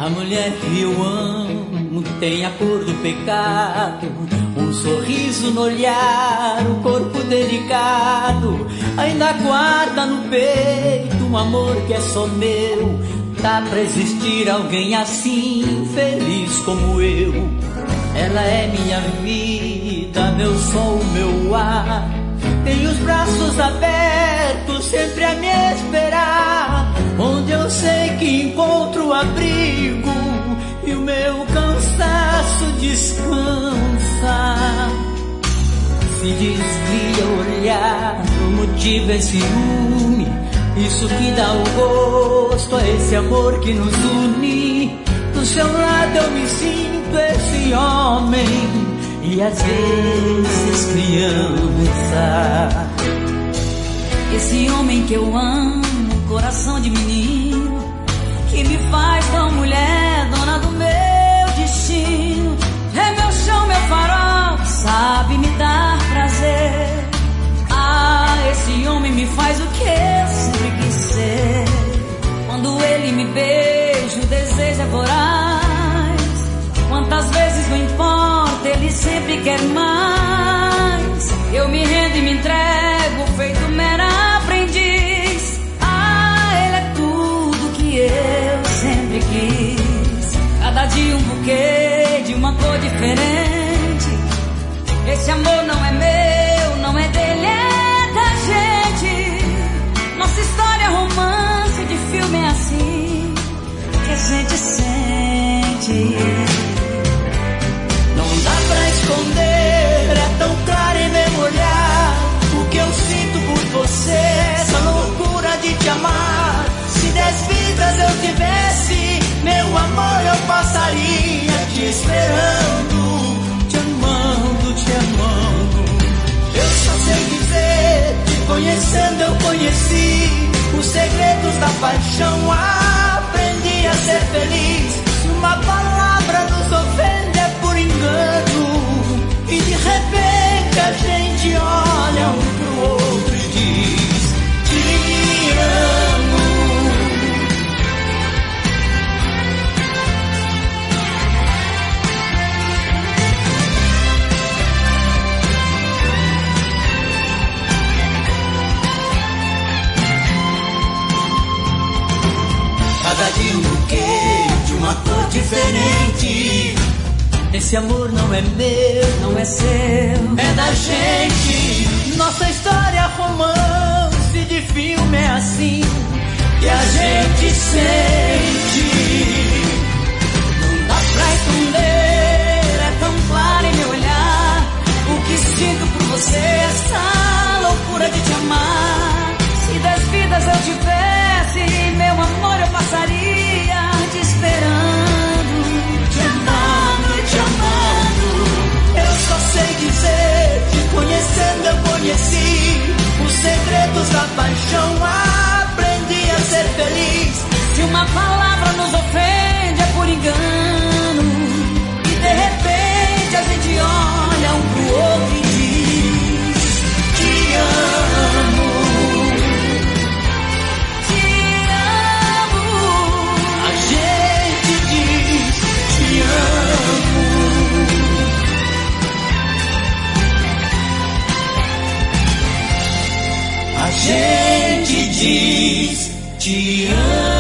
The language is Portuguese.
A mulher que eu amo tem a cor do pecado, um sorriso no olhar, o corpo delicado. Ainda guarda no peito um amor que é só meu. Dá pra existir alguém assim, feliz como eu. Ela é minha vida, meu sol, meu ar. Tem os braços abertos, sempre a me esperar, onde eu sei que encontro abrigo e o meu cansaço descansa. Se desvia o olhar, o motivo é ciúme, isso que dá o gosto a esse amor que nos une. Do seu lado eu me sinto esse homem e às vezes criança. Esse homem que eu amo, coração de menino, que me faz tão mulher, dona do meu destino. É meu chão, meu farol, sabe me dar prazer. Ah, esse homem me faz o que eu sempre quis ser. Quando ele me beija, o desejo é voraz. Quantas vezes não importa, ele sempre quer mais. Eu me rendo e me entrego, feito mera aprendiz. Ah, ele é tudo que eu sempre quis. Cada dia um buquê de uma cor diferente. Esse amor não é meu, não é dele, é da gente. Nossa história é romance de filme, é assim que a gente sente. Não dá pra esconder, é tão claro em meu olhar o que eu sinto por você, essa loucura de te amar. Se 10 vidas eu tivesse, meu amor, eu passaria te esperando, te amando, te amando. Eu só sei dizer, te conhecendo eu conheci os segredos da paixão, aprendi a ser feliz. Se uma palavra nos ofende é por engano, e de repente a gente olha um pro outro e diz: te amo. Cada dia um buquê de uma cor diferente. Esse amor não é meu, não é seu, é da gente. Nossa história é romance de filme, é assim que a gente sente. Não dá pra esconder, é tão claro em meu olhar o que sinto por você, essa loucura de te amar. Se 10 vidas eu tivesse, meu amor, eu passaria te esperando, te amando, te amando. Eu só sei dizer, te conhecendo eu conheci os segredos da paixão, aprendi a ser feliz. Se uma palavra nos ofende é por engano, e de repente a gente olha um pro outro e diz: te amo. A gente diz: te amo.